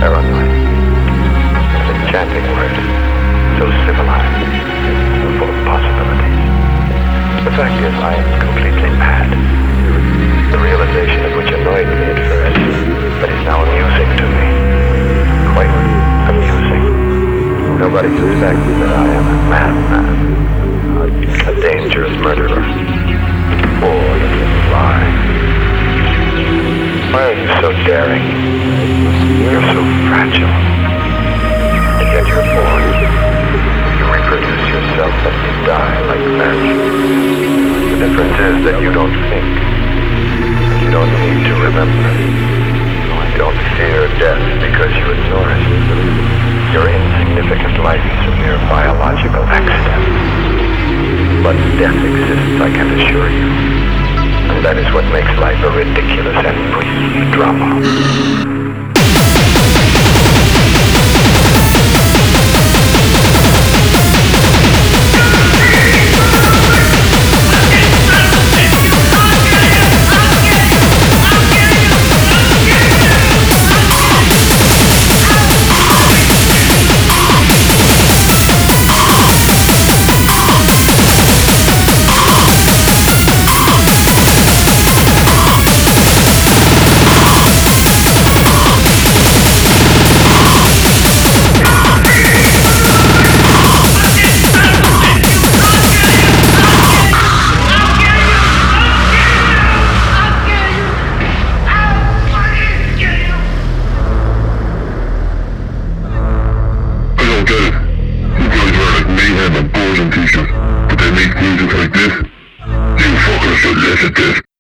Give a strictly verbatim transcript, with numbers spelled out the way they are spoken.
paranoid. An enchanting word, so civilized, so full of possibilities. The fact is, I am completely mad. The realization of which annoyed me at first, but is now amusing to me. Quite amusing. Nobody suspects that I am a madman, a, a dangerous murderer, or a little lie. Why are you so daring? You're so fragile. And yet you're born. You reproduce yourself and you die like magic. The difference is that you don't think. You don't need to remember. You don't fear death because you ignore it. Your insignificant life is a mere biological accident. But death exists, I can assure you. And that is what makes life a ridiculous and brief drama. But they make music like this? You fuckers should listen to this.